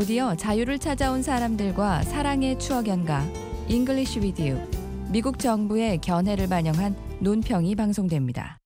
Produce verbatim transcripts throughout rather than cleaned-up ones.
드디어 자유를 찾아온 사람들과 사랑의 추억 연가 English with You. 미국 정부의 견해를 반영한 논평이 방송됩니다.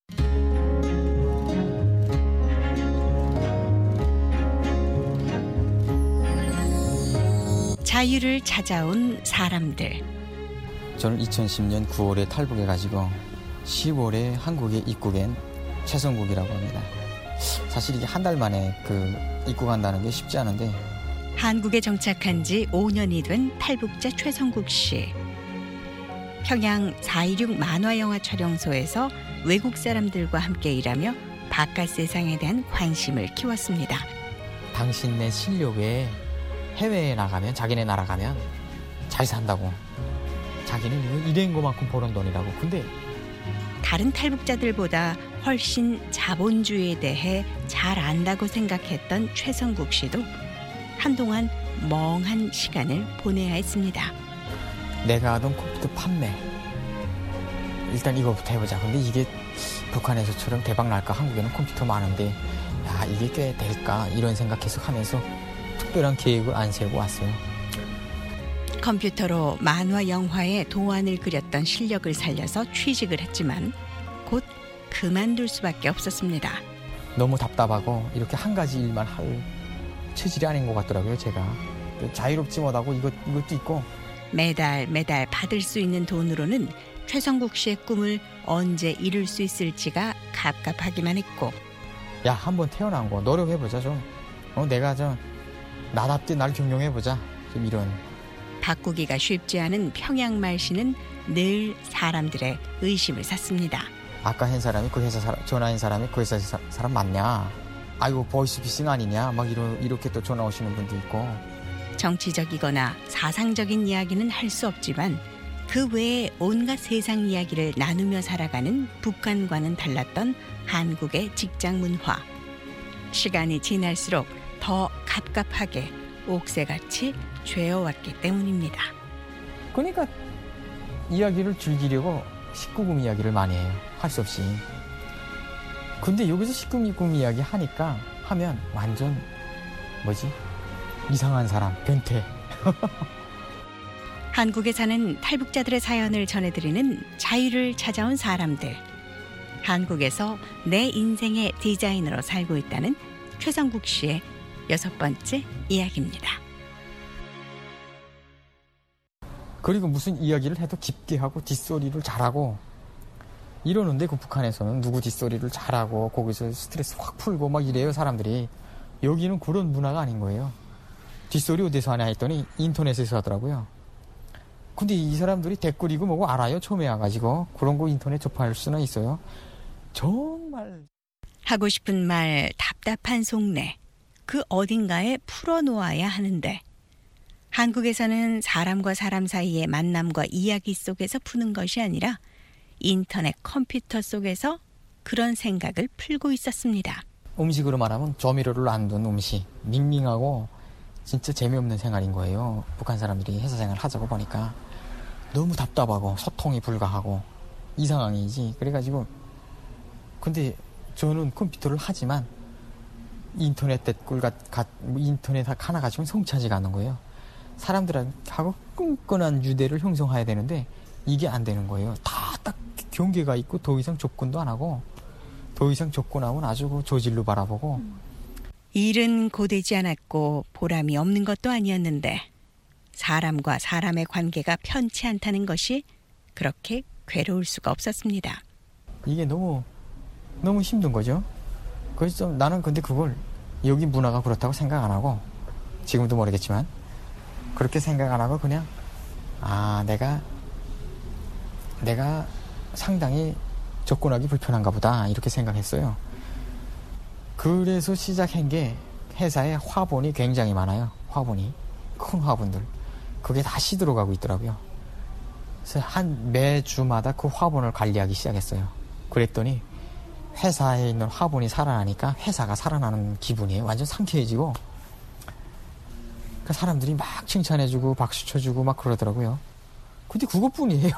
자유를 찾아온 사람들. 저는 이천십 년 구월에 탈북해가지고 시월에 한국에 입국한 최성국이라고 합니다. 사실 이게 한 달 만에 그 입국한다는 게 쉽지 않은데 한국에 정착한 지 오 년이 된 탈북자 최성국 씨. 평양 사이육 만화영화 촬영소에서 외국 사람들과 함께 일하며 바깥 세상에 대한 관심을 키웠습니다. 당신네 실력에 해외에 나가면 자기네 나라 가면 잘 산다고. 자기는 일한 것만큼 버는 돈이라고. 근데 다른 탈북자들보다 훨씬 자본주의에 대해 잘 안다고 생각했던 최성국 씨도 한동안 멍한 시간을 보내야 했습니다. 내가 하던 컴퓨터 판매 일단 이거부터 해보자. 근데 이게 북한에서처럼 대박 날까? 한국에는 컴퓨터 많은데 야 이게 꽤 될까? 이런 생각 계속 하면서 특별한 계획을 안 세우고 왔어요. 컴퓨터로 만화 영화의 도안을 그렸던 실력을 살려서 취직을 했지만 곧 그만둘 수밖에 없었습니다. 너무 답답하고 이렇게 한 가지 일만 할 체질이 아닌 것 같더라고요. 제가 자유롭지 못하고 이것, 이것도 있고 매달 매달 받을 수 있는 돈으로는 최성국 씨의 꿈을 언제 이룰 수 있을지가 갑갑하기만 했고 야 한번 태어난 거 노력해보자 좀. 어, 내가 좀 나답게 날 경영해보자. 좀 이런. 바꾸기가 쉽지 않은 평양 말씨는 늘 사람들의 의심을 샀습니다. 아까 한 사람이 그 회사 사람, 전화한 사람이 그 회사 사, 사람 맞냐? 아이고 보이스피싱 아니냐? 막 이러, 이렇게 또 전화 오시는 분도 있고. 정치적이거나 사상적인 이야기는 할 수 없지만 그 외에 온갖 세상 이야기를 나누며 살아가는 북한과는 달랐던 한국의 직장 문화. 시간이 지날수록 더 갑갑하게 옥새같이 죄어왔기 때문입니다. 그러니까 이야기를 즐기려고 십구 금 이야기를 많이 해요. 할 수 없이. 근데 여기서 십구 금 이야기 하니까 하면 완전 뭐지? 이상한 사람, 변태. 한국에 사는 탈북자들의 사연을 전해드리는 자유를 찾아온 사람들. 한국에서 내 인생의 디자이너로 살고 있다는 최성국 씨의 여섯 번째 이야기입니다. 그리고 무슨 이야기를 해도 깊게 하고 뒷소리를 잘하고 이러는데 그 북한에서는 누구 뒷소리를 잘하고 거기서 스트레스 확 풀고 막 이래요 사람들이. 여기는 그런 문화가 아닌 거예요. 뒷소리 어디서 하냐 했더니 인터넷에서 하더라고요. 근데 이 사람들이 댓글이고 뭐고 알아요. 처음에 와가지고 그런 거 인터넷 접할 수는 있어요. 정말 하고 싶은 말 답답한 속내 그 어딘가에 풀어놓아야 하는데 한국에서는 사람과 사람 사이의 만남과 이야기 속에서 푸는 것이 아니라 인터넷 컴퓨터 속에서 그런 생각을 풀고 있었습니다. 음식으로 말하면 조미료를 안 둔 음식. 밍밍하고 진짜 재미없는 생활인 거예요. 북한 사람들이 회사 생활 하자고 보니까 너무 답답하고 소통이 불가하고 이 상황이지. 그래가지고 근데 저는 컴퓨터를 하지만 인터넷 댓글 가, 가, 인터넷 하나 가지고는 성취하지가 않는 거예요. 사람들하고 끈끈한 유대를 형성해야 되는데 이게 안 되는 거예요. 다 딱 경계가 있고 더 이상 접근도 안 하고 더 이상 접근하면 아주 저질로 바라보고. 일은 고되지 않았고 보람이 없는 것도 아니었는데 사람과 사람의 관계가 편치 않다는 것이 그렇게 괴로울 수가 없었습니다. 이게 너무 너무 힘든 거죠. 그래서 좀 나는 근데 그걸 여기 문화가 그렇다고 생각 안 하고 지금도 모르겠지만 그렇게 생각 안 하고 그냥 아 내가 내가 상당히 접근하기 불편한가 보다 이렇게 생각했어요. 그래서 시작한 게 회사에 화분이 굉장히 많아요. 화분이 큰 화분들 그게 다 시들어가고 있더라고요. 그래서 한 매주마다 그 화분을 관리하기 시작했어요. 그랬더니 회사에 있는 화분이 살아나니까 회사가 살아나는 기분이에요. 완전 상쾌해지고 그 사람들이 막 칭찬해주고 박수 쳐주고 막 그러더라고요. 근데 그것뿐이에요.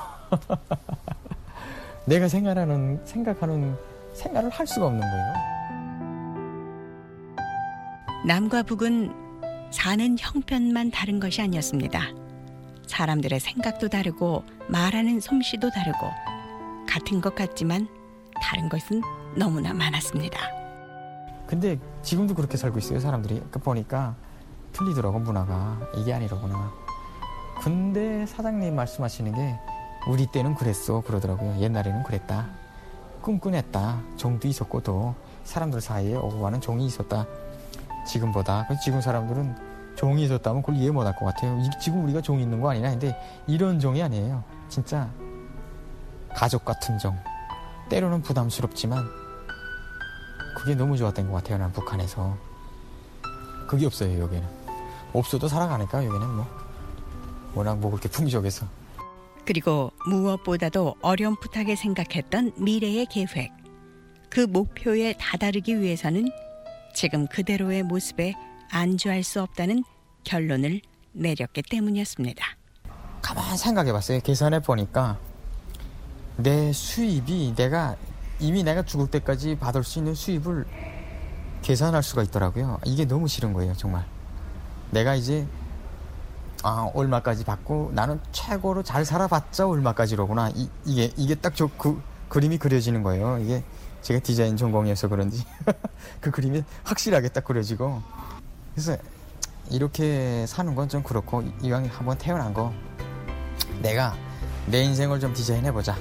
내가 생각하는 생각하는 생각을 할 수가 없는 거예요. 남과 북은 사는 형편만 다른 것이 아니었습니다. 사람들의 생각도 다르고 말하는 솜씨도 다르고 같은 것 같지만 다른 것은 너무나 많았습니다. 근데 지금도 그렇게 살고 있어요, 사람들이. 그 보니까 틀리더라고, 문화가. 이게 아니로구나. 근데 사장님 말씀하시는 게 우리 때는 그랬어 그러더라고요. 옛날에는 그랬다. 끈끈했다. 정도 있었고 또 사람들 사이에 오고 가는 정이 있었다. 지금보다. 지금 사람들은 정이 있었다면 그걸 이해 못할 것 같아요. 이, 지금 우리가 정이 있는 거 아니냐. 근데 이런 정이 아니에요. 진짜 가족 같은 정. 때로는 부담스럽지만 그게 너무 좋았던 것 같아요. 난 북한에서. 그게 없어요, 여기는. 없어도 살아가니까 여기는 뭐 워낙 먹을 게 풍족해서. 그리고 무엇보다도 어렴풋하게 생각했던 미래의 계획. 그 목표에 다다르기 위해서는 지금 그대로의 모습에 안주할 수 없다는 결론을 내렸기 때문이었습니다. 가만 생각해봤어요. 계산해보니까 내 수입이 내가 이미 내가 죽을 때까지 받을 수 있는 수입을 계산할 수가 있더라고요. 이게 너무 싫은 거예요, 정말. 내가 이제 아, 얼마까지 받고 나는 최고로 잘 살아봤자 얼마까지로구나. 이, 이게 이게 딱 저 그 그림이 그려지는 거예요. 이게 제가 디자인 전공이어서 그런지 그 그림이 확실하게 딱 그려지고. 그래서 이렇게 사는 건 좀 그렇고 이왕 한번 태어난 거 내가 내 인생을 좀 디자인해보자.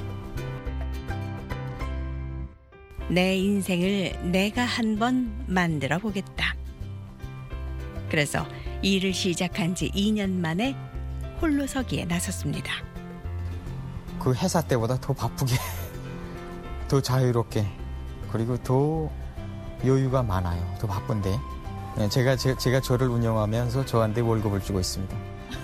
내 인생을 내가 한번 만들어 보겠다. 그래서 일을 시작한 지 이 년 만에 홀로서기에 나섰습니다. 그 회사 때보다 더 바쁘게 더 자유롭게 그리고 더 여유가 많아요. 더 바쁜데 제가 제, 제가 저를 운영하면서 저한테 월급을 주고 있습니다.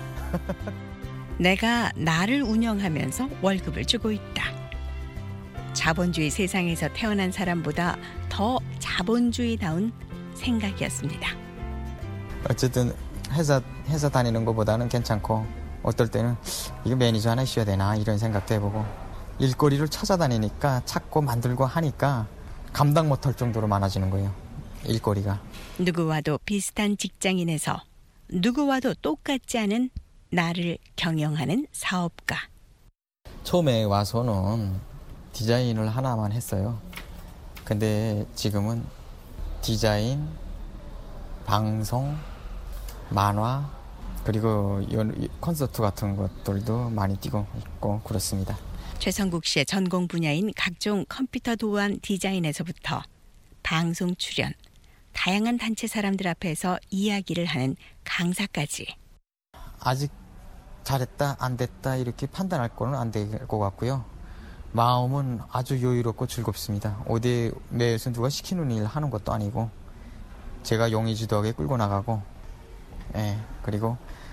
내가 나를 운영하면서 월급을 주고 있다. 자본주의 세상에서 태어난 사람보다 더 자본주의다운 생각이었습니다. 어쨌든 회사 회사 다니는 것보다는 괜찮고 어떨 때는 이거 매니저 하나 있어야 되나 이런 생각도 해보고 일거리를 찾아다니니까 찾고 만들고 하니까 감당 못할 정도로 많아지는 거예요. 일거리가. 누구와도 비슷한 직장인에서 누구와도 똑같지 않은 나를 경영하는 사업가. 처음에 와서는 디자인을 하나만 했어요. 근데 지금은 디자인, 방송, 만화 그리고 콘서트 같은 것들도 많이 뛰고 있고 그렇습니다. 최성국 씨의 전공 분야인 각종 컴퓨터 도안 디자인에서부터 방송 출연, 다양한 단체 사람들 앞에서 이야기를 하는 강사까지. 아직 잘했다 안 됐다 이렇게 판단할 거는 안 될 것 같고요. 마음은 아주 여유롭고 즐겁습니다. 어디 매일서 누가 시키는 일 하는 것도 아니고 제가 용의주도하게 끌고 나가고 예, 그리고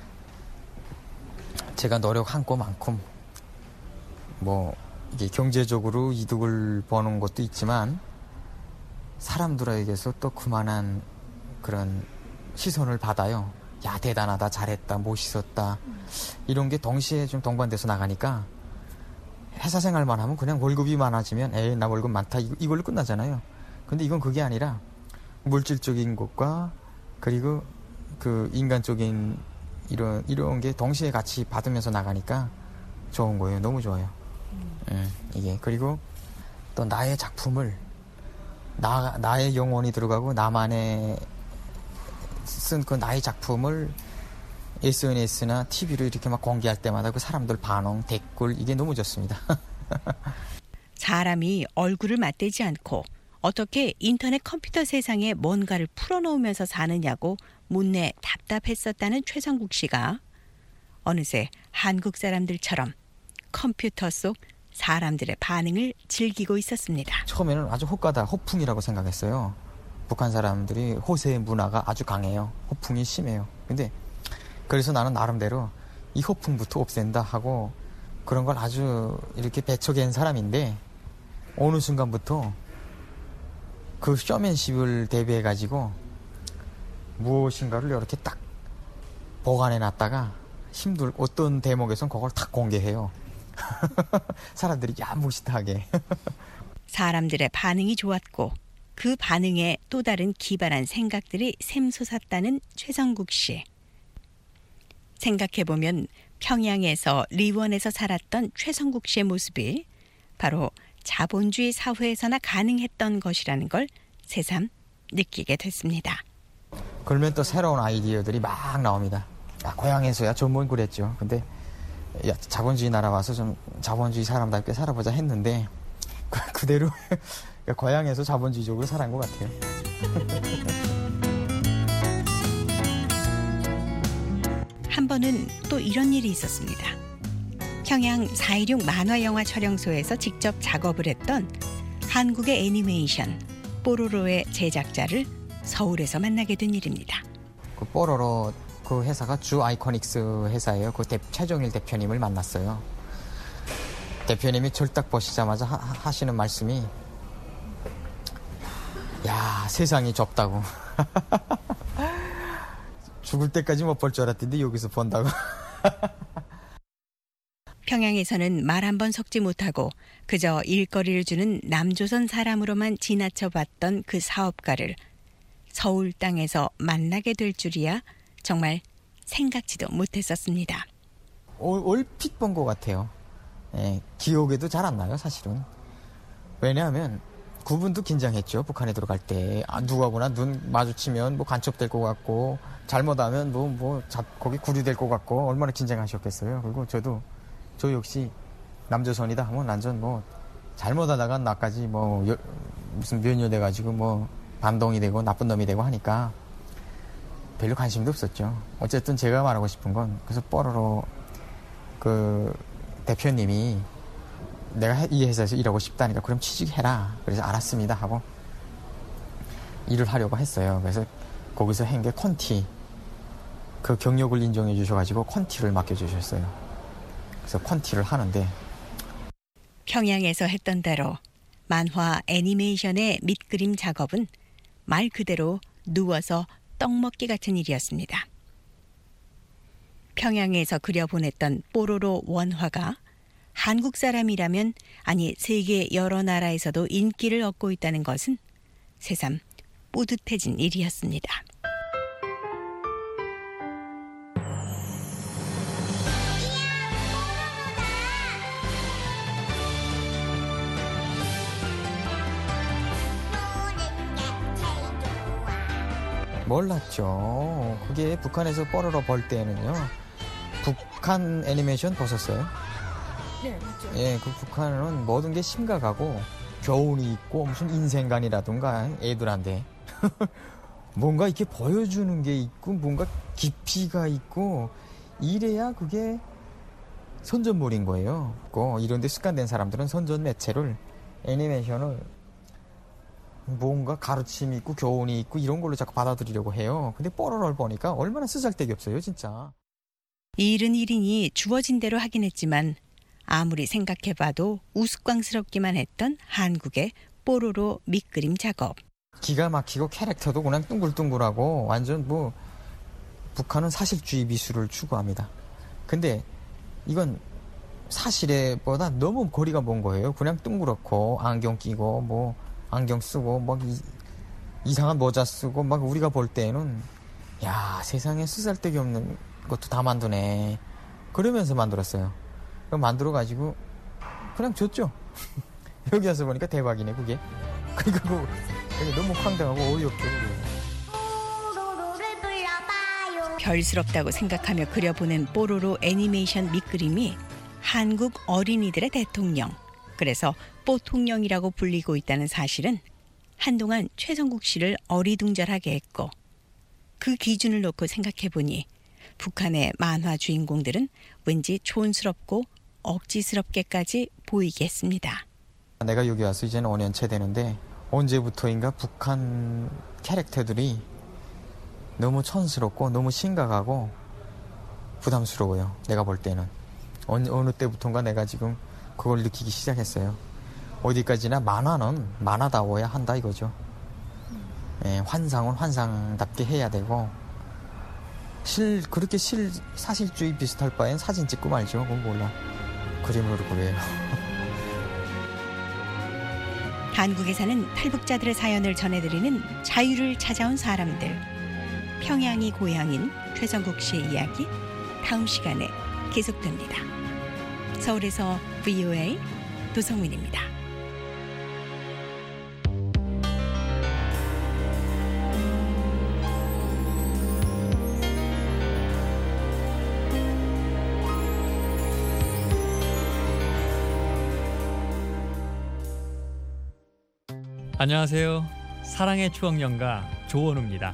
제가 노력한 것만큼 뭐 이게 경제적으로 이득을 버는 것도 있지만 사람들에게서 또 그만한 그런 시선을 받아요. 야 대단하다 잘했다 멋있었다 이런 게 동시에 좀 동반돼서 나가니까 회사 생활만 하면 그냥 월급이 많아지면 에이 나 월급 많다 이걸로 끝나잖아요. 근데 이건 그게 아니라 물질적인 것과 그리고 그 인간적인 이런 이런 게 동시에 같이 받으면서 나가니까 좋은 거예요. 너무 좋아요. 음. 음, 이게 그리고 또 나의 작품을 나 나의 영혼이 들어가고 나만의 쓴 그 나의 작품을 에스엔에스나 티비로 이렇게 막 공개할 때마다 그 사람들 반응, 댓글 이게 너무 좋습니다. 사람이 얼굴을 맞대지 않고 어떻게 인터넷 컴퓨터 세상에 뭔가를 풀어놓으면서 사느냐고 못내 답답했었다는 최성국 씨가 어느새 한국 사람들처럼 컴퓨터 속 사람들의 반응을 즐기고 있었습니다. 처음에는 아주 호가다, 호풍이라고 생각했어요. 북한 사람들이 호세 문화가 아주 강해요. 호풍이 심해요. 근데 그래서 나는 나름대로 이 호풍부터 없앤다 하고 그런 걸 아주 이렇게 배척한 사람인데 어느 순간부터 그 쇼맨십을 대비해가지고 무엇인가를 이렇게 딱 보관해놨다가 힘들 어떤 대목에선 그걸 탁 공개해요. 사람들이 야 멋있다 하게. 사람들의 반응이 좋았고 그 반응에 또 다른 기발한 생각들이 샘솟았다는 최성국 씨. 생각해보면 평양에서 리원에서 살았던 최성국 씨의 모습이 바로 자본주의 사회에서나 가능했던 것이라는 걸 새삼 느끼게 됐습니다. 그러면 또 새로운 아이디어들이 막 나옵니다. 아, 고향에서야 전문 그랬죠. 근데 야, 자본주의 나라 와서 좀 자본주의 사람답게 살아보자 했는데 그, 그대로 고향에서 자본주의적으로 살아간 것 같아요. 한 번은 또 이런 일이 있었습니다. 평양 사일육 만화영화 촬영소에서 직접 작업을 했던 한국의 애니메이션 뽀로로의 제작자를 서울에서 만나게 된 일입니다. 그 뽀로로 그 회사가 주 아이코닉스 회사예요. 그 대, 최종일 대표님을 만났어요. 대표님이 절 딱 보시자마자 하, 하시는 말씀이 야, 세상이 좁다고. 죽을 때까지 못 볼 줄 알았는데 여기서 본다고. 평양에서는 말 한 번 섞지 못하고 그저 일거리를 주는 남조선 사람으로만 지나쳐 봤던 그 사업가를 서울 땅에서 만나게 될 줄이야 정말 생각지도 못했었습니다. 올, 얼핏 본 것 같아요. 예, 기억에도 잘 안 나요, 사실은. 왜냐하면 그분도 긴장했죠, 북한에 들어갈 때. 아, 누구하고나 눈 마주치면 뭐 간첩될 것 같고, 잘못하면 뭐, 뭐, 자, 거기 구류될 것 같고, 얼마나 긴장하셨겠어요. 그리고 저도, 저 역시 남조선이다 하면 완전 뭐, 잘못하다가 나까지 뭐, 여, 무슨 면요돼가지고 뭐, 반동이 되고 나쁜 놈이 되고 하니까 별로 관심도 없었죠. 어쨌든 제가 말하고 싶은 건, 그래서 뽀로로 그 대표님이 내가 이 회사에서 일하고 싶다니까 그럼 취직해라. 그래서 알았습니다 하고 일을 하려고 했어요. 그래서 거기서 한 게 콘티. 그 경력을 인정해 주셔가지고 콘티를 맡겨주셨어요. 그래서 콘티를 하는데 평양에서 했던 대로 만화 애니메이션의 밑그림 작업은 말 그대로 누워서 떡 먹기 같은 일이었습니다. 평양에서 그려보냈던 뽀로로 원화가 한국 사람이라면 아니 세계 여러 나라에서도 인기를 얻고 있다는 것은 새삼 뿌듯해진 일이었습니다. 몰랐죠. 그게 북한에서 뽀로로 볼 때는요. 북한 애니메이션 보셨어요? 네, 맞죠. 예, 그 북한은 모든 게 심각하고 교훈이 있고 무슨 인생관이라든가 애들한테 뭔가 이렇게 보여주는 게 있고 뭔가 깊이가 있고 이래야 그게 선전물인 거예요. 이런 데 습관된 사람들은 선전 매체를 애니메이션을 뭔가 가르침이 있고 교훈이 있고 이런 걸로 자꾸 받아들이려고 해요. 근데 뽀로로를 보니까 얼마나 쓰잘데기 없어요, 진짜. 일은 일이니 주어진 대로 하긴 했지만 아무리 생각해봐도 우스꽝스럽기만 했던 한국의 뽀로로 밑그림 작업. 기가 막히고 캐릭터도 그냥 둥글둥글하고 완전 뭐 북한은 사실주의 미술을 추구합니다. 근데 이건 사실에보다 너무 거리가 먼 거예요. 그냥 둥그렇고 안경 끼고 뭐 안경 쓰고 막 이, 이상한 모자 쓰고 막 우리가 볼 때는 야, 세상에 쓰잘데기 없는 것도 다 만드네. 그러면서 만들었어요. 만들어가지고 그냥 줬죠. 여기 와서 보니까 대박이네 그게. 그러니까 그거 너무 황당하고 어이없죠 그게. 별스럽다고 생각하며 그려보낸 뽀로로 애니메이션 밑그림이 한국 어린이들의 대통령, 그래서 뽀통령이라고 불리고 있다는 사실은 한동안 최성국 씨를 어리둥절하게 했고, 그 기준을 놓고 생각해보니 북한의 만화 주인공들은 왠지 촌스럽고 억지스럽게까지 보이게 했습니다. 내가 여기 와서 이제는 오 년째 되는데 언제부터인가 북한 캐릭터들이 너무 촌스럽고 너무 심각하고 부담스러워요. 내가 볼 때는. 어느, 어느 때부터인가 내가 지금 그걸 느끼기 시작했어요. 어디까지나 만화는 만화다워야 한다 이거죠. 예, 환상은 환상답게 해야 되고 실 그렇게 실 사실주의 비슷할 바엔 사진 찍고 말죠. 그건 몰라. 그림으로 그래요. 한국에 사는 탈북자들의 사연을 전해드리는 자유를 찾아온 사람들. 평양이 고향인 최성국 씨의 이야기 다음 시간에 계속됩니다. 서울에서 브이오에이 도성민입니다. 안녕하세요. 사랑의 추억 연가 조원우입니다.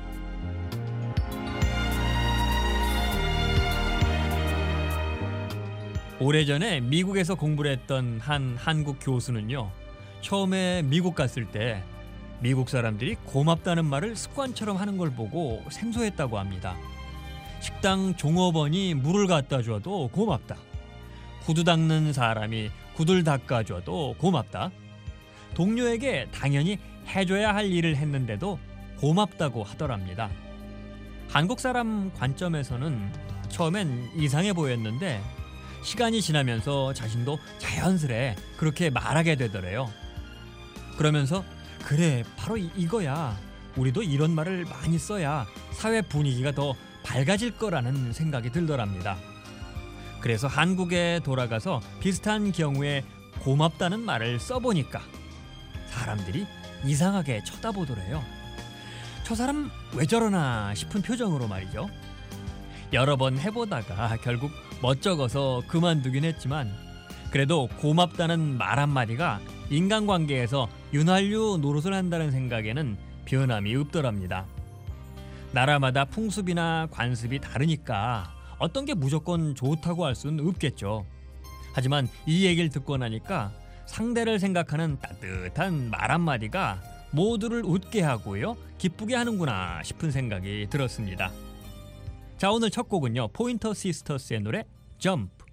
오래전에 미국에서 공부를 했던 한 한국 교수는요, 처음에 미국 갔을 때 미국 사람들이 고맙다는 말을 습관처럼 하는 걸 보고 생소했다고 합니다. 식당 종업원이 물을 갖다 줘도 고맙다. 구두 닦는 사람이 구두를 닦아줘도 고맙다. 동료에게 당연히 해줘야 할 일을 했는데도 고맙다고 하더랍니다. 한국 사람 관점에서는 처음엔 이상해 보였는데 시간이 지나면서 자신도 자연스레 그렇게 말하게 되더래요. 그러면서 그래, 바로 이, 이거야. 우리도 이런 말을 많이 써야 사회 분위기가 더 밝아질 거라는 생각이 들더랍니다. 그래서 한국에 돌아가서 비슷한 경우에 고맙다는 말을 써보니까 사람들이 이상하게 쳐다보더래요. 저 사람 왜 저러나 싶은 표정으로 말이죠. 여러 번 해보다가 결국 멋쩍어서 그만두긴 했지만 그래도 고맙다는 말 한마디가 인간관계에서 윤활유 노릇을 한다는 생각에는 변함이 없더랍니다. 나라마다 풍습이나 관습이 다르니까 어떤 게 무조건 좋다고 할 수는 없겠죠. 하지만 이 얘기를 듣고 나니까 상대를 생각하는 따뜻한 말 한마디가 모두를 웃게 하고요, 기쁘게 하는구나 싶은 생각이 들었습니다. 자, 오늘 첫 곡은요, 포인터 시스터스의 노래 점프.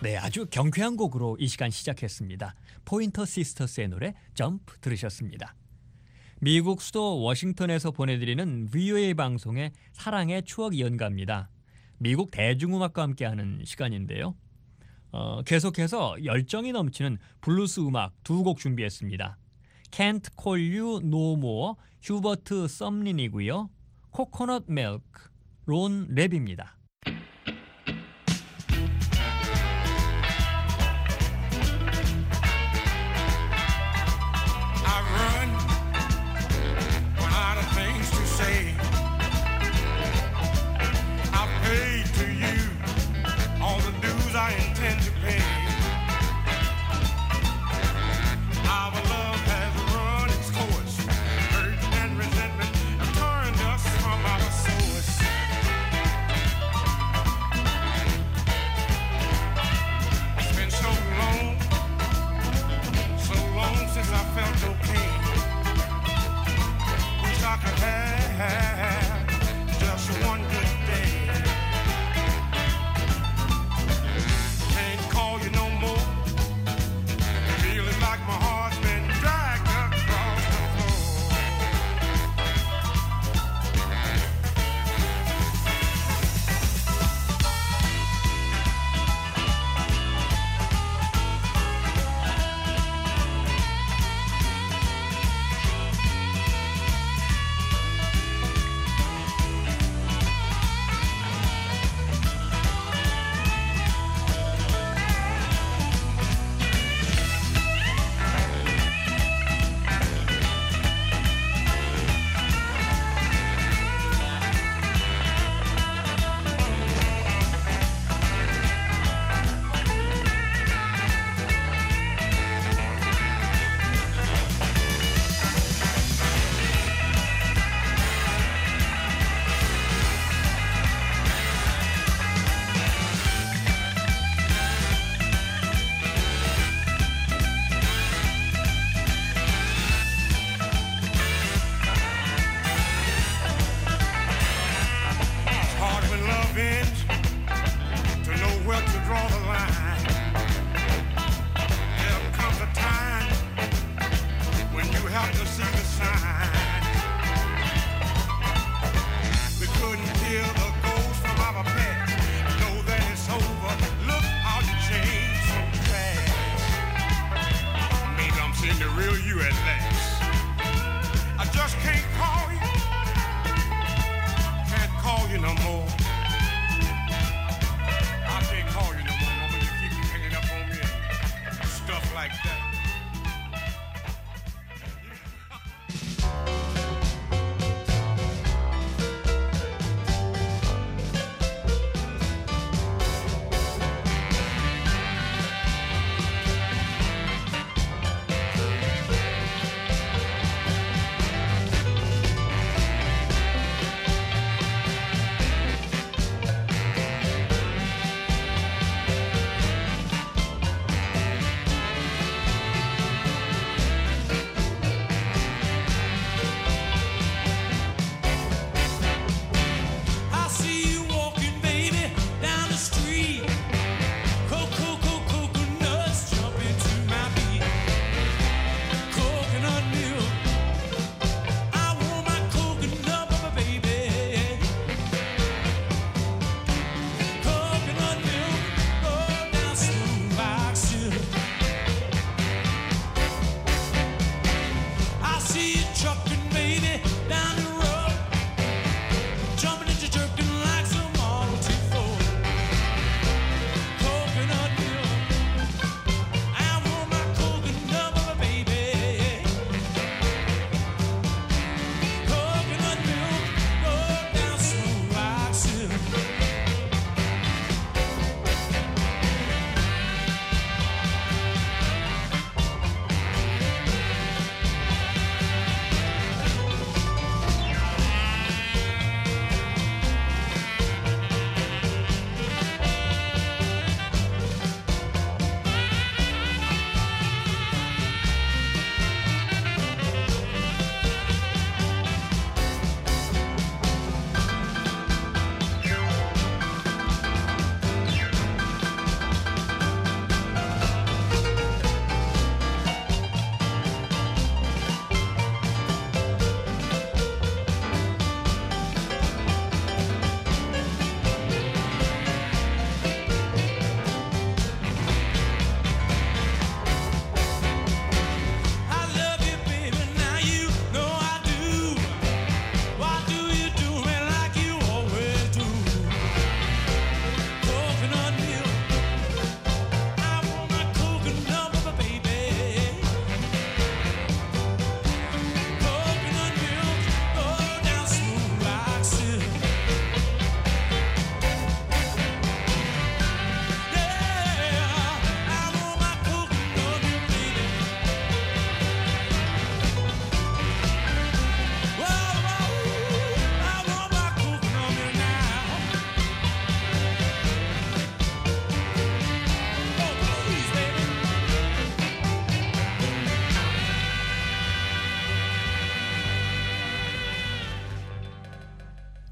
네, 아주 경쾌한 곡으로 이 시간 시작했습니다. 포인터 시스터스의 노래 점프 들으셨습니다. 미국 수도 워싱턴에서 보내드리는 브이오에이 방송의 사랑의 추억 연가입니다. 미국 대중음악과 함께하는 시간인데요. 어, 계속해서 열정이 넘치는 블루스 음악 두 곡 준비했습니다. Can't Call You No More, 휴버트 썸린이고요. 코코넛 밀크, 론 랩입니다. I intend to pay. Our love has run its course. Hurt and resentment have turned us from our source. It's been so long, so long since I felt okay. Wish I could have just one good day.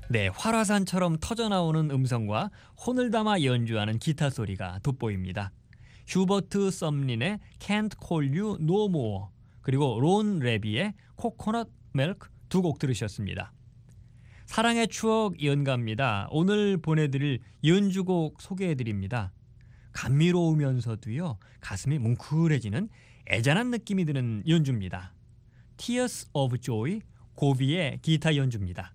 네, 활화산처럼 터져나오는 음성과 혼을 담아 연주하는 기타 소리가 돋보입니다. 휴버트 썸린의 Can't Call You No More 그리고 론 레비의 Coconut Milk 두 곡 들으셨습니다. 사랑의 추억 연가입니다. 오늘 보내드릴 연주곡 소개해드립니다. 감미로우면서도요 가슴이 뭉클해지는 애잔한 느낌이 드는 연주입니다. Tears of Joy 고비의 기타 연주입니다.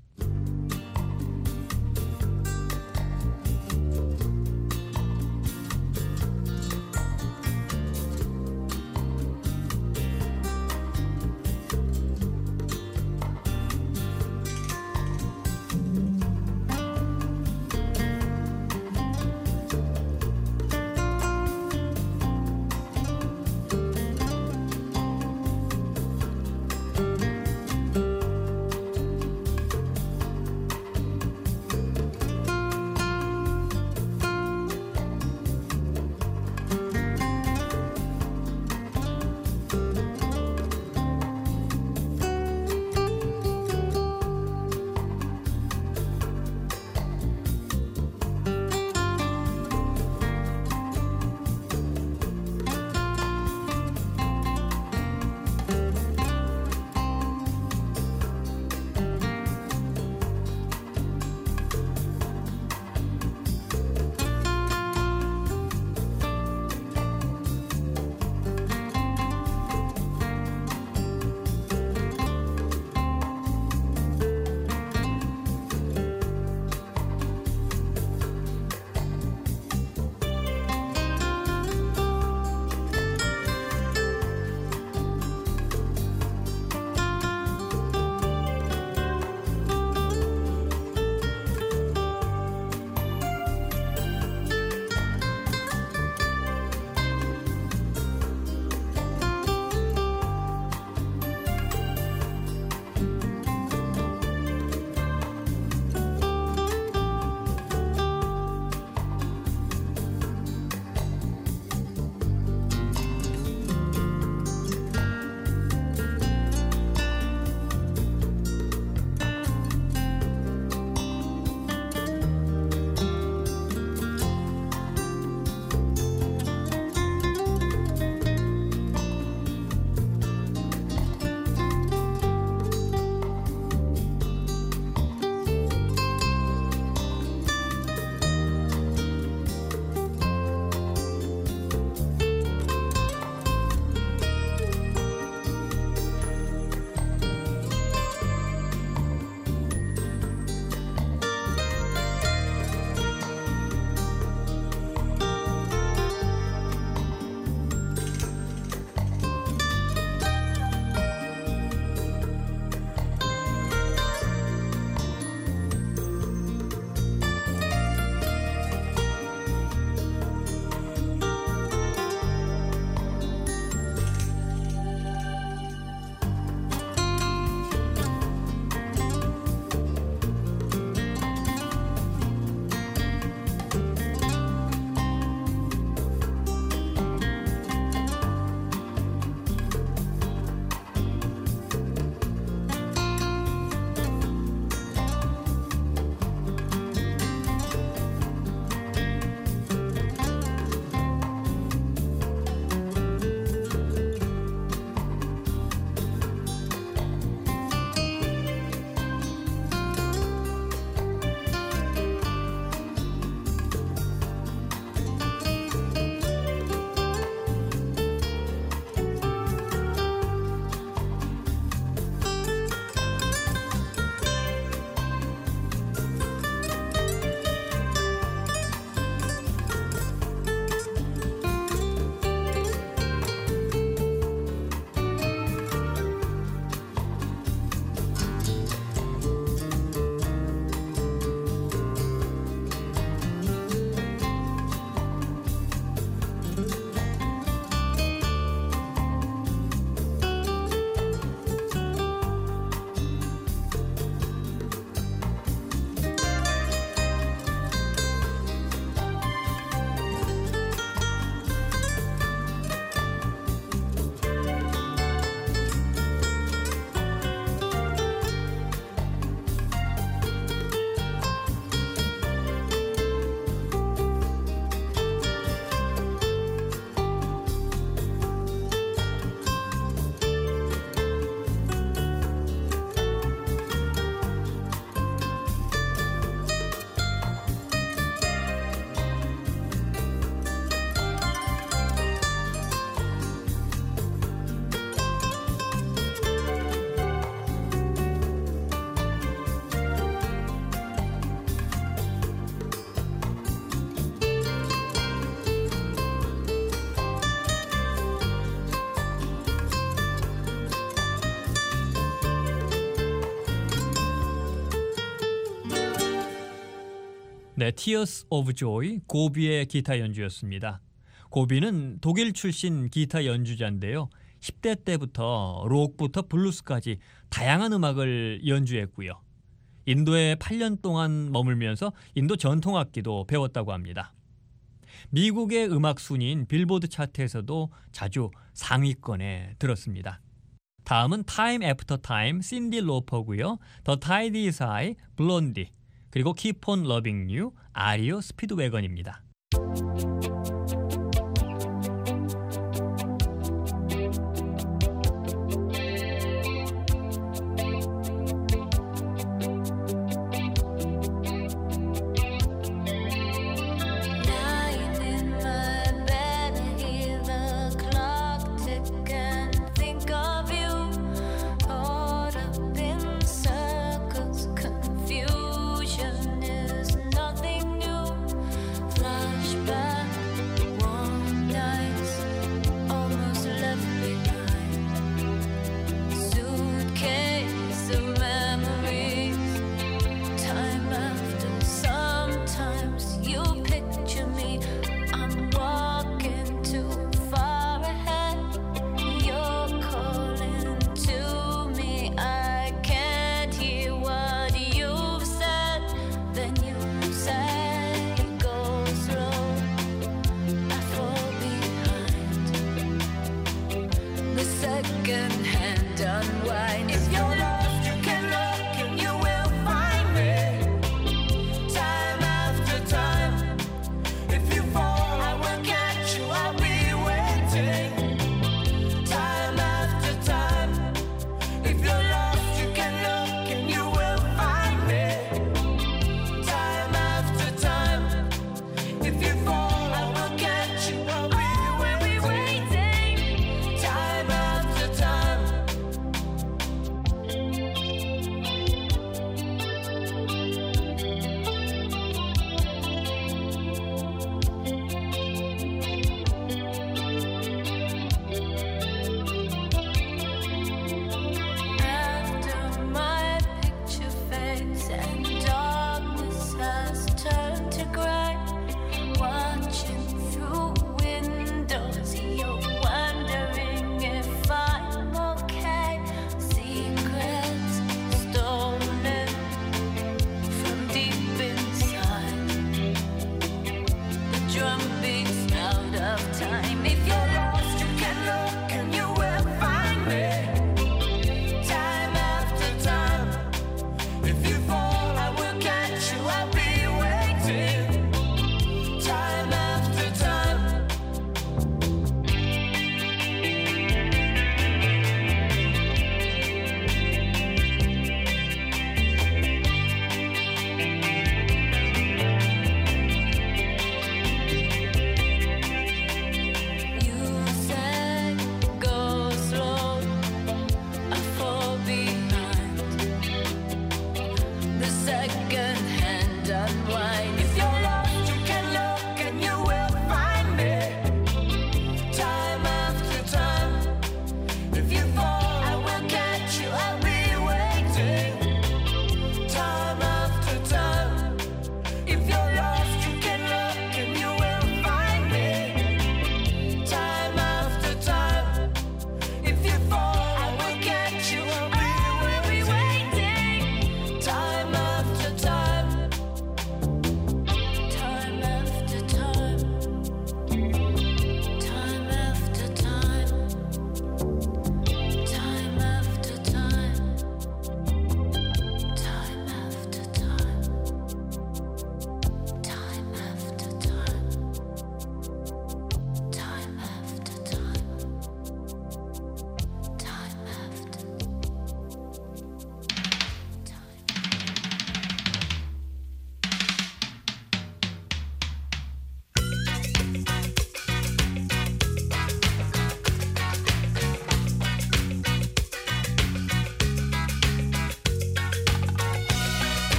네, Tears of Joy, 고비의 기타 연주였습니다. 고비는 독일 출신 기타 연주자인데요. 십 대 때부터 록부터 블루스까지 다양한 음악을 연주했고요. 인도에 팔 년 동안 머물면서 인도 전통악기도 배웠다고 합니다. 미국의 음악 순위인 빌보드 차트에서도 자주 상위권에 들었습니다. 다음은 Time After Time, 신디 로퍼고요. The Tide is High, 블론디, 그리고 Keep on Loving You, 아리오 스피드웨건입니다.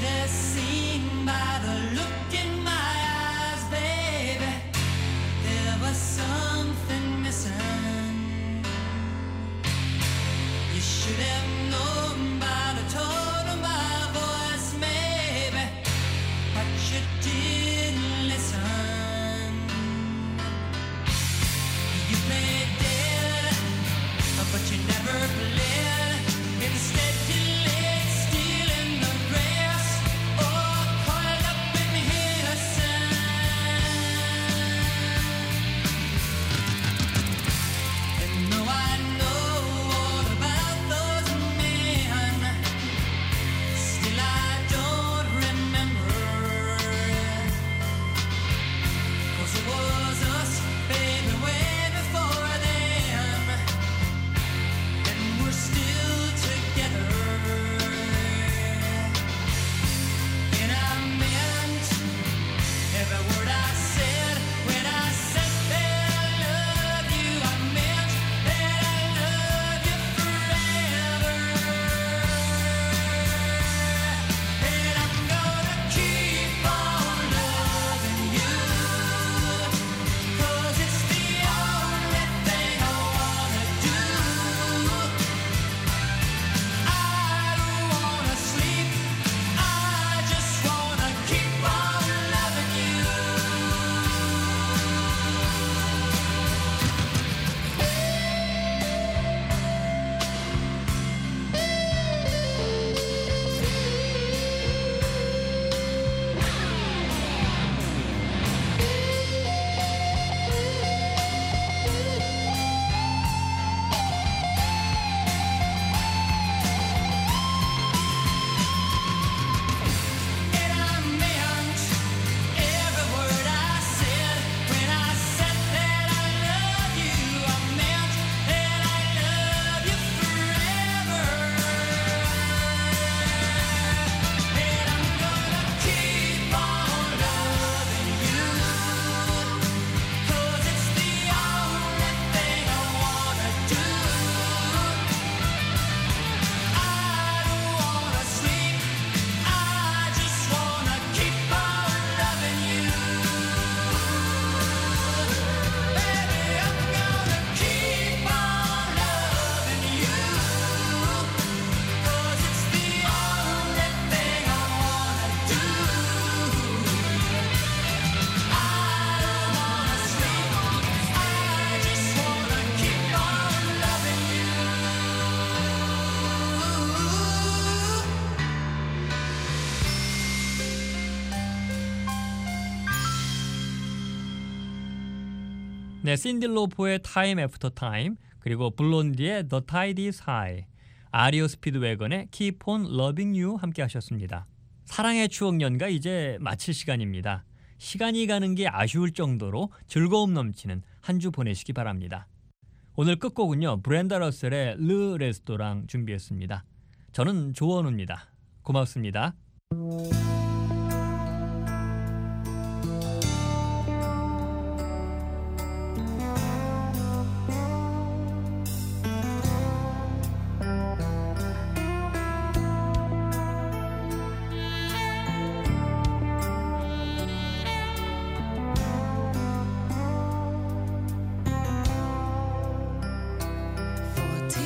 have seen by the look in my eyes, baby, there was something missing. You should have known by the tone of my voice, maybe, but you didn't listen. You played dead, but you never bled. Instead you laid still in the grass, or coiled up in innocence. And though I know all about those men, still I don't remember. 'Cause it was us, baby, way before them, and we're still together. And I meant every word I said when I said that I love you. I meant that I love you forever. And I'm gonna keep on loving you, 'cause it's the only thing I wanna do. I don't wanna sleep, I just wanna keep on loving you. And I meant every word I said when I said that I love you. I meant that I love you forever. And I'm gonna keep on loving you, 'cause it's the only thing I wanna do. I don't wanna sleep, I just wanna keep on loving you. Baby, I'm gonna keep on loving you, 'cause it's the only thing I wanna do. I don't wanna sleep, I just wanna keep on loving you. 네, 신디 로퍼의 Time After Time, 그리고 블론디의 The Tide is High, 아리오 스피드웨건의 Keep on Loving You 함께 하셨습니다. 사랑의 추억 연가 이제 마칠 시간입니다. 시간이 가는 게 아쉬울 정도로 즐거움 넘치는 한 주 보내시기 바랍니다. 오늘 끝곡은요, 브렌다 러셀의 르 레스토랑 준비했습니다. 저는 조원우입니다. 고맙습니다.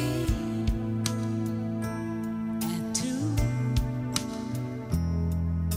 Fourteen and two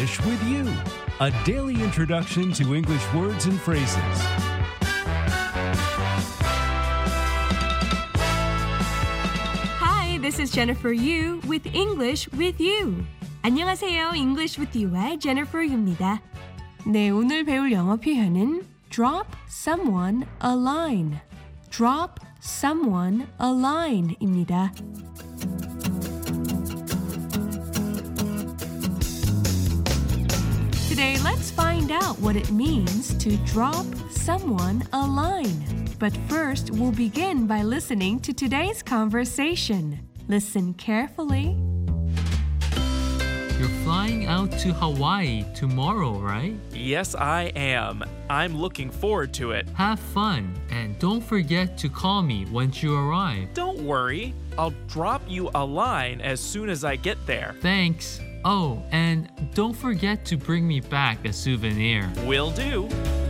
English with You, a daily introduction to English words and phrases. Hi, this is Jennifer Yu with English with You. 안녕하세요. English with You의 Jennifer Yu입니다. 네, 오늘 배울 영어 표현은 drop someone a line. drop someone a line입니다. Today, let's find out what it means to drop someone a line. But first, we'll begin by listening to today's conversation. Listen carefully. You're flying out to Hawaii tomorrow, right? Yes, I am. I'm looking forward to it. Have fun, and don't forget to call me once you arrive. Don't worry. I'll drop you a line as soon as I get there. Thanks. Oh, and don't forget to bring me back a souvenir. Will do.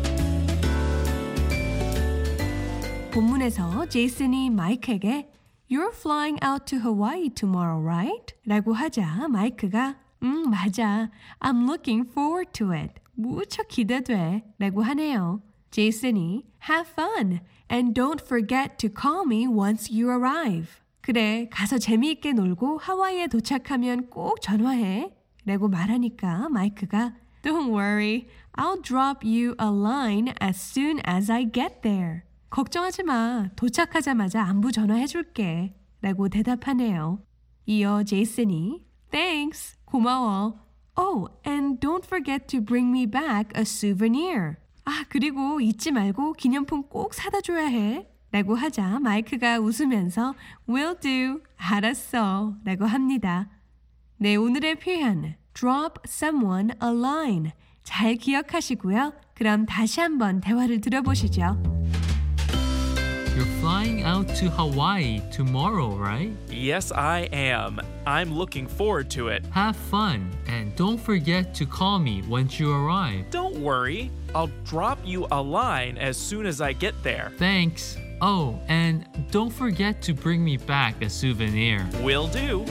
본문에서 제이슨이 마이크에게 You're flying out to Hawaii tomorrow, right? 라고 하자 마이크가 음, 맞아. I'm looking forward to it. 무척 기대돼. 라고 하네요. 제이슨이 Have fun and don't forget to call me once you arrive. 그래, 가서 재미있게 놀고 하와이에 도착하면 꼭 전화해. 라고 말하니까 마이크가 Don't worry, I'll drop you a line as soon as I get there. 걱정하지 마. 도착하자마자 안부 전화해줄게. 라고 대답하네요. 이어 제이슨이 Thanks, 고마워. Oh, and don't forget to bring me back a souvenir. 아, 그리고 잊지 말고 기념품 꼭 사다 줘야 해. 라고 하자 마이크가 웃으면서 Will do, 알았어. 라고 합니다. 네, 오늘의 표현 Drop someone a line. 잘 기억하시고요. 그럼 다시 한번 대화를 들어보시죠. You're flying out to Hawaii tomorrow, right? Yes, I am. I'm looking forward to it. Have fun, and don't forget to call me once you arrive. Don't worry. I'll drop you a line as soon as I get there. Thanks. Oh, and don't forget to bring me back a souvenir. Will do.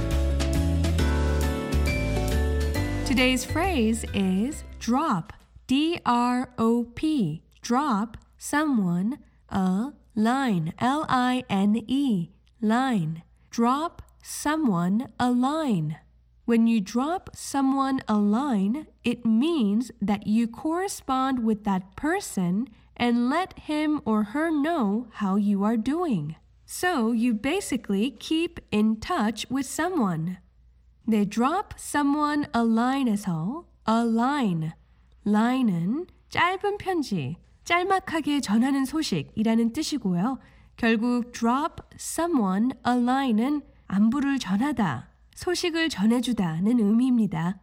Today's phrase is drop. D R O P. Drop someone a line. L I N E. Line. Drop someone a line. When you drop someone a line, it means that you correspond with that person and let him or her know how you are doing. So you basically keep in touch with someone. 네, drop someone a line에서 a line. line은 짧은 편지, 짤막하게 전하는 소식이라는 뜻이고요. 결국 drop someone a line은 안부를 전하다, 소식을 전해주다는 의미입니다.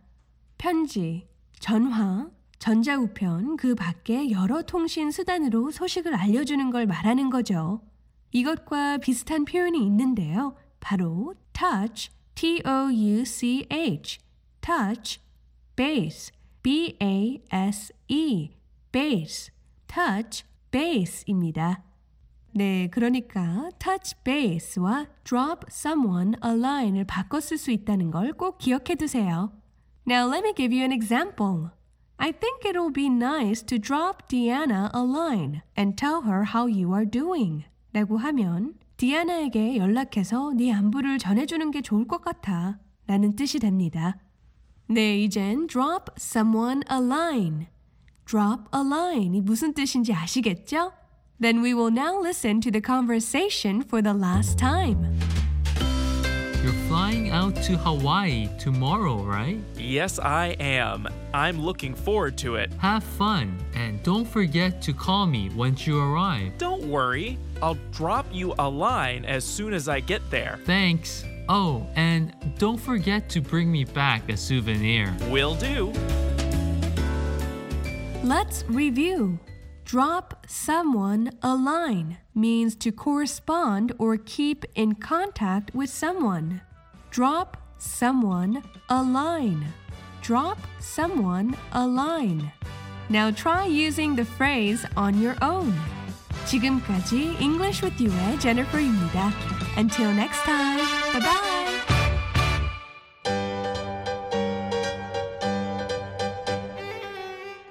편지, 전화, 전자우편, 그 밖에 여러 통신 수단으로 소식을 알려주는 걸 말하는 거죠. 이것과 비슷한 표현이 있는데요. 바로 touch, T O U C H, touch, base, B A S E, base, touch, base입니다. 네, 그러니까 touch base와 drop someone a line을 바꿔 쓸 수 있다는 걸 꼭 기억해 두세요. Now let me give you an example. I think it'll be nice to drop Deanna a line and tell her how you are doing. 라고 하면 디아나에게 연락해서 네 안부를 전해주는 게 좋을 것 같아. 라는 뜻이 됩니다. 네, 이젠 drop someone a line. drop a line 이 무슨 뜻인지 아시겠죠? Then we will now listen to the conversation for the last time. You're flying out to Hawaii tomorrow, right? Yes, I am. I'm looking forward to it. Have fun, and don't forget to call me once you arrive. Don't worry. I'll drop you a line as soon as I get there. Thanks. Oh, and don't forget to bring me back a souvenir. Will do. Let's review. Drop someone a line means to correspond or keep in contact with someone. Drop someone a line. Drop someone a line. Now try using the phrase on your own. 지금까지 English with You의 Jennifer입니다. Until next time. Bye-bye.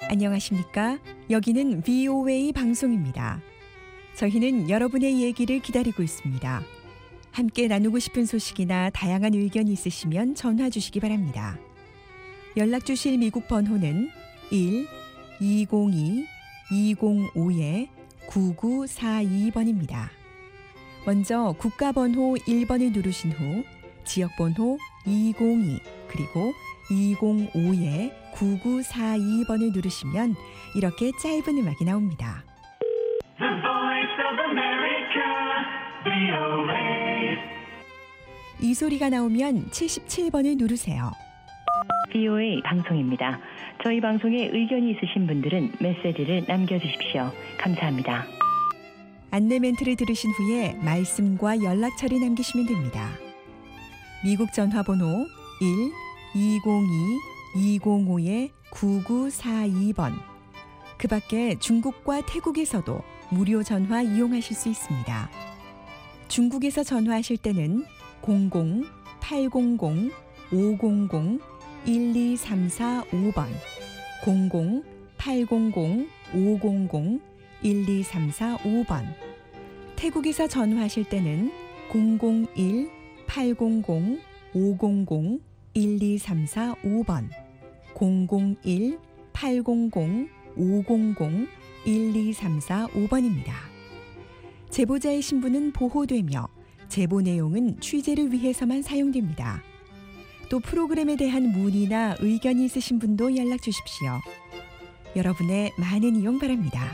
안녕하십니까? 여기는 브이오에이 방송입니다. 저희는 여러분의 얘기를 기다리고 있습니다. 함께 나누고 싶은 소식이나 다양한 의견이 있으시면 전화 주시기 바랍니다. 연락 주실 미국 번호는 일 이공이 이공오 구구사이 번입니다. 먼저 국가번호 일 번을 누르신 후 지역번호 이공이 그리고 이공오 구구사이 번을 누르시면 이렇게 짧은 음악이 나옵니다. The Voice of America, 브이오에이. 이 소리가 나오면 칠십칠 번을 누르세요. 브이오에이 방송입니다. 저희 방송에 의견이 있으신 분들은 메시지를 남겨주십시오. 감사합니다. 안내 멘트를 들으신 후에 말씀과 연락처를 남기시면 됩니다. 미국 전화번호 일 이공이 이공오 구구사이 번. 그 밖에 중국과 태국에서도 무료 전화 이용하실 수 있습니다. 중국에서 전화하실 때는 공공 팔공공 오공공 일이삼사오 번, 공공 팔공공 오공공 일이삼사오 번. 태국에서 전화하실 때는 공공일 팔공공 오공공 일이삼사오 번, 공공일 팔공공 오공공 일이삼사오 번입니다. 제보자의 신분은 보호되며 제보 내용은 취재를 위해서만 사용됩니다. 또 프로그램에 대한 문의나 의견이 있으신 분도 연락 주십시오. 여러분의 많은 이용 바랍니다.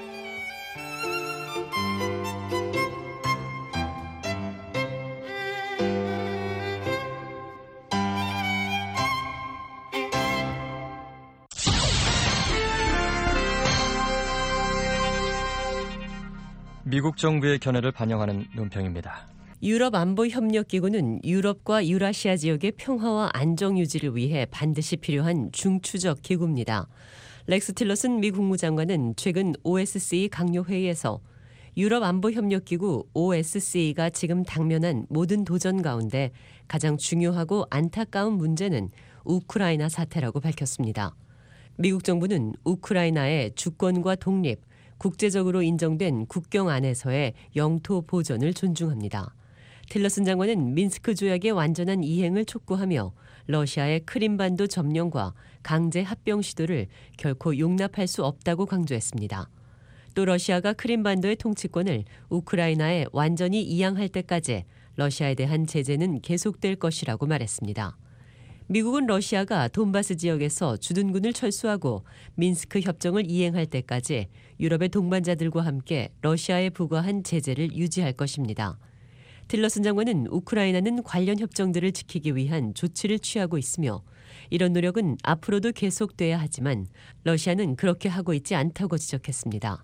미국 정부의 견해를 반영하는 논평입니다. 유럽안보협력기구는 유럽과 유라시아 지역의 평화와 안정 유지를 위해 반드시 필요한 중추적 기구입니다. 렉스 틸러슨 미 국무장관은 최근 오에스씨 강요회의에서 유럽안보협력기구 오에스씨가 지금 당면한 모든 도전 가운데 가장 중요하고 안타까운 문제는 우크라이나 사태라고 밝혔습니다. 미국 정부는 우크라이나의 주권과 독립, 국제적으로 인정된 국경 안에서의 영토 보존을 존중합니다. 틸러슨 장관은 민스크 조약의 완전한 이행을 촉구하며 러시아의 크림반도 점령과 강제 합병 시도를 결코 용납할 수 없다고 강조했습니다. 또 러시아가 크림반도의 통치권을 우크라이나에 완전히 이양할 때까지 러시아에 대한 제재는 계속될 것이라고 말했습니다. 미국은 러시아가 돈바스 지역에서 주둔군을 철수하고 민스크 협정을 이행할 때까지 유럽의 동반자들과 함께 러시아에 부과한 제재를 유지할 것입니다. 틸러슨 장관은 우크라이나는 관련 협정들을 지키기 위한 조치를 취하고 있으며 이런 노력은 앞으로도 계속돼야 하지만 러시아는 그렇게 하고 있지 않다고 지적했습니다.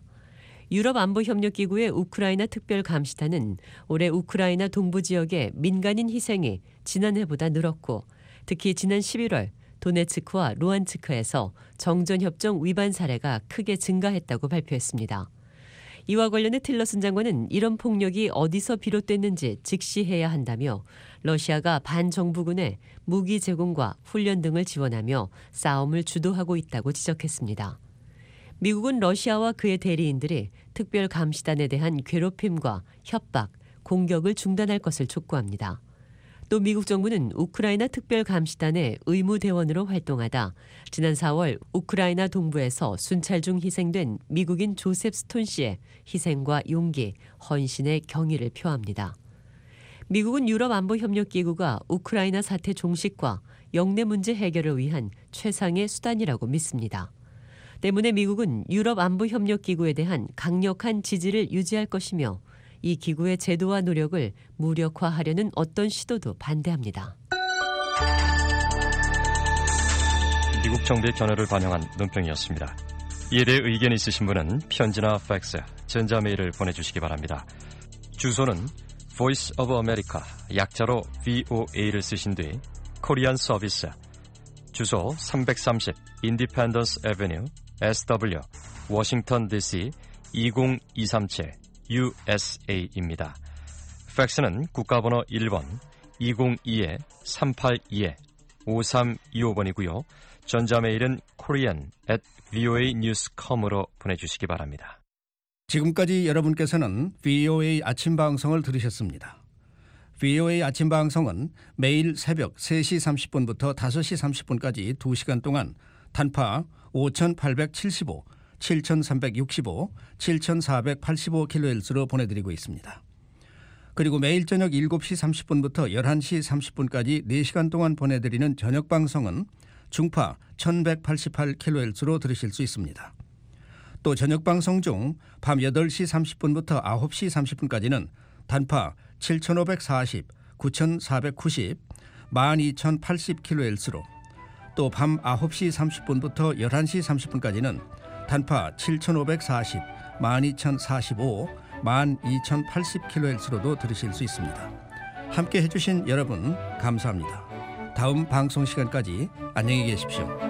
유럽안보협력기구의 우크라이나 특별감시단은 올해 우크라이나 동부 지역의 민간인 희생이 지난해보다 늘었고 특히 지난 십일월 도네츠크와 루안츠크에서 정전협정 위반 사례가 크게 증가했다고 발표했습니다. 이와 관련해 틸러슨 장관은 이런 폭력이 어디서 비롯됐는지 직시해야 한다며 러시아가 반정부군에 무기 제공과 훈련 등을 지원하며 싸움을 주도하고 있다고 지적했습니다. 미국은 러시아와 그의 대리인들이 특별감시단에 대한 괴롭힘과 협박, 공격을 중단할 것을 촉구합니다. 또 미국 정부는 우크라이나 특별감시단의 의무대원으로 활동하다 지난 사월 우크라이나 동부에서 순찰 중 희생된 미국인 조셉 스톤 씨의 희생과 용기, 헌신의 경의를 표합니다. 미국은 유럽안보협력기구가 우크라이나 사태 종식과 영내 문제 해결을 위한 최상의 수단이라고 믿습니다. 때문에 미국은 유럽안보협력기구에 대한 강력한 지지를 유지할 것이며 이 기구의 제도와 노력을 무력화하려는 어떤 시도도 반대합니다. 미국 정부의 견해를 반영한 논평이었습니다. 이에 대해 의견이 있으신 분은 편지나 팩스, 전자메일을 보내주시기 바랍니다. 주소는 Voice of America, 약자로 브이오에이를 쓰신 뒤 코리안 서비스, 주소 삼백삼십 Independence Avenue, 에스더블유, 워싱턴 디씨 이공이삼칠 유에스에이입니다. 팩스는 국가번호 일 번 이공이 삼팔이 오삼이오 번이고요. 전자메일은 korean at voa news dot com으로 보내주시기 바랍니다. 지금까지 여러분께서는 브이오에이 아침 방송을 들으셨습니다. 브이오에이 아침 방송은 매일 새벽 세 시 삼십 분부터 다섯 시 삼십 분까지 두 시간 동안 단파 오천팔백칠십오, 칠천삼백육십오, 칠천사백팔십오 킬로헤르츠로 보내드리고 있습니다. 그리고 매일 저녁 일곱 시 삼십 분부터 열한 시 삼십 분까지 네 시간 동안 보내드리는 저녁 방송은 중파 천백팔십팔 킬로헤르츠로 들으실 수 있습니다. 또 저녁 방송 중 밤 여덟 시 삼십 분부터 아홉 시 삼십 분까지는 단파 칠천오백사십, 구천사백구십, 만 이천팔십 킬로헤르츠로 또 밤 아홉 시 삼십 분부터 열한 시 삼십 분까지는 단파 칠천오백사십, 만 이천사십오, 만 이천팔십 킬로헤르츠로도 들으실 수 있습니다. 함께 해주신 여러분 감사합니다. 다음 방송 시간까지 안녕히 계십시오.